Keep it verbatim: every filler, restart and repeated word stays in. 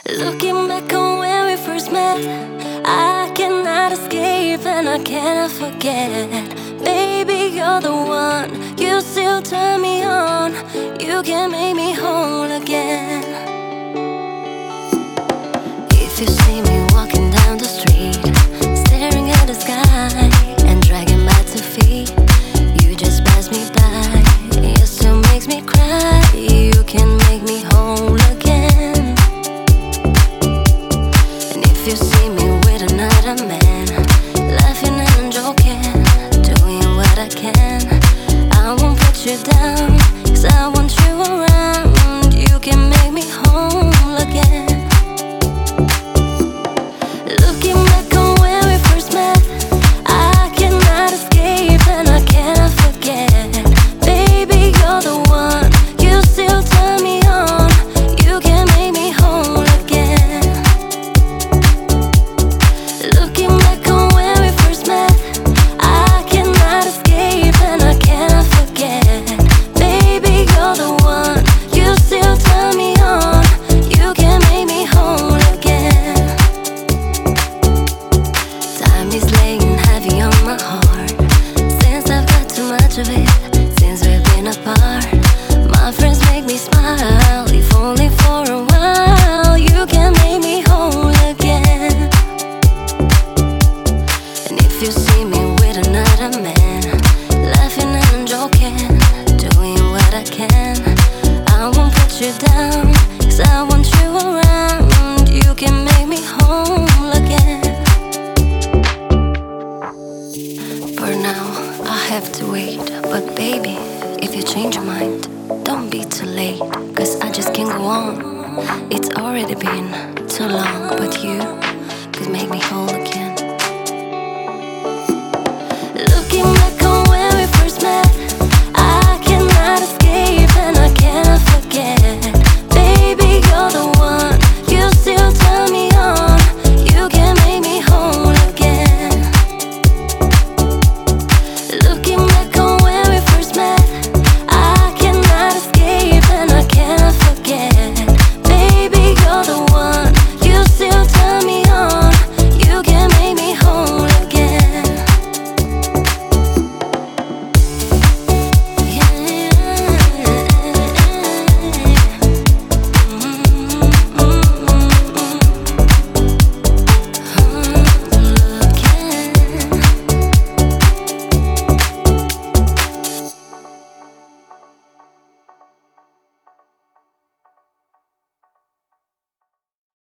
Looking back on when we first met, I cannot escape and I cannot forget. Baby, you're the one, you still turn me on. You can make me whole again. If you see me walking down the street, staring at the sky and dragging my two feet, you just pass me by, it still makes me cry. You can make me whole again. And if you see me with another man, laughing and joking, doing what I can, I won't put you down, 'cause I want you around. You can make me whole again. Looking back on when we first met, I cannot escape and I cannot forget. Baby, you're the one, you still turn me on. You can make me whole again. Looking back on when we first met, I cannot escape and I cannot forget. Baby, you're the one, you still turn me on. You can make me whole again. Time is laying heavy on my heart, since I've got too much of it, since we've been apart. My friends make me smile, if only for a while. You can make me whole again. And if you see me with another man, laughing and joking, doing what I can, I won't put you down, 'cause I want you around. You can make me whole again. For now, I have to wait, but baby, if you change your mind, don't be too late, 'cause I just can't go on. It's already been too long, but you could make me whole again.